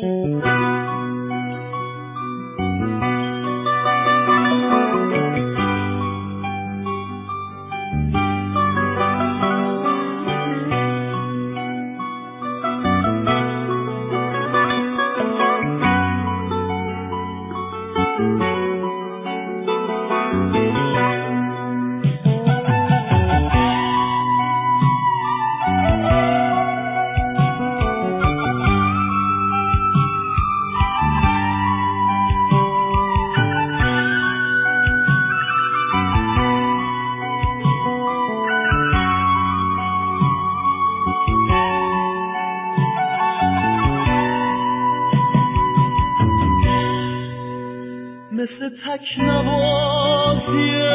مثل تکنوازی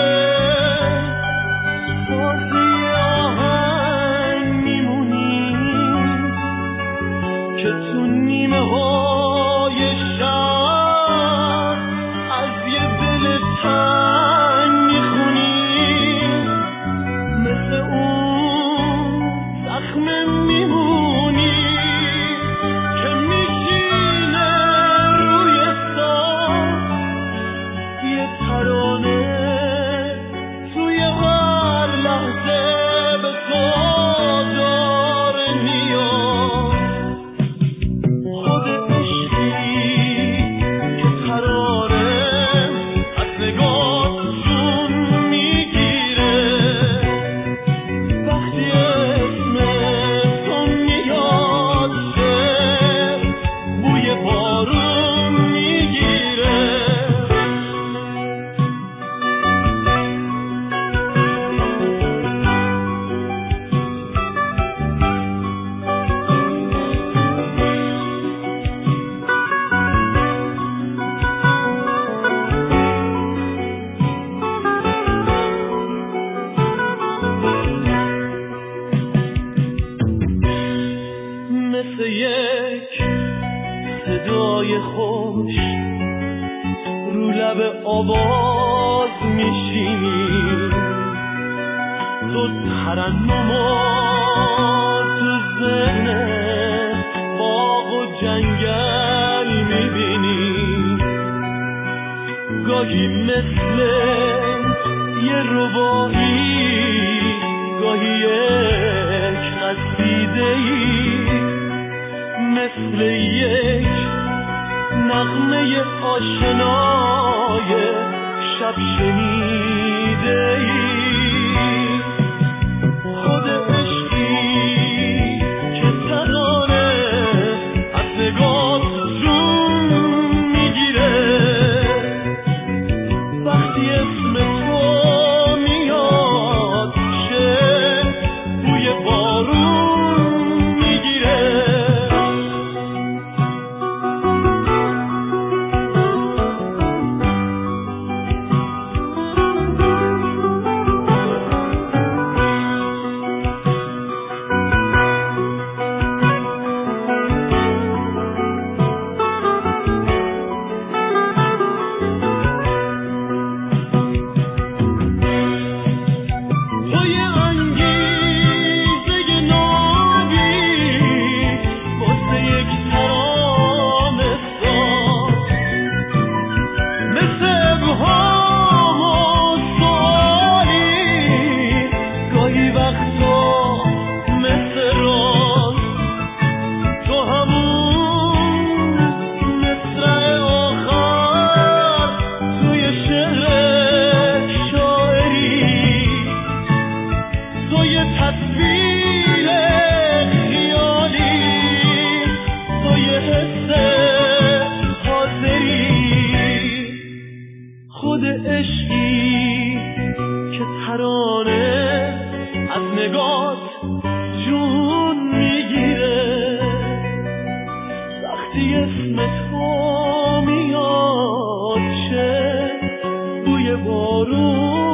بازی آهنگ میمونی که تو نیمه های شب از یه دل تنگ میخونی. مثل اون زخم میمونی که میشینه روی ساز یه ترانه توی هر لحظه به تو داره میاد. خود عشقی که ترانه از نگاه جون میگیره وقتی اسم تو میاد شعر بوی بارون میگیره. مثل یک صدای خوش رو لب آواز میشینی تو ترنمات تو ذهن باغ و جنگل میبینی. گاهی مثل یه ربایی گاهی یک قصیده‌ای مثل یک نغمه آشنای شب شنیده‌ای. خود عشقی که ترانه از نگاه جون میگیره وقتی اسم تو میاد شعر بوی بارون میگیره. توی انگیزه نابی واسه یک ترانه ساز مثل ابهام و سوالی گاهی وقتا مثل راز تو همون مصرع آخر توی شعر شاعری تو یه تصویر خیالی تو یه حس حاضری. خود عشقی که ترانه از نگات جون میگیره وقتی اسم تو میاد چه بوی بارون